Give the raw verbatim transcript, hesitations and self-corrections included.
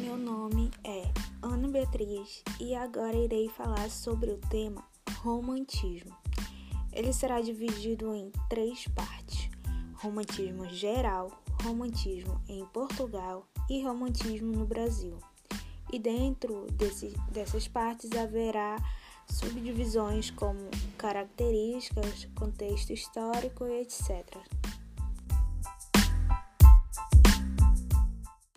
meu nome é Ana Beatriz e agora irei falar sobre o tema romantismo. Ele será dividido em três partes: romantismo geral, romantismo em Portugal e romantismo no Brasil. E dentro desse, dessas partes haverá subdivisões como características, contexto histórico e etcétera.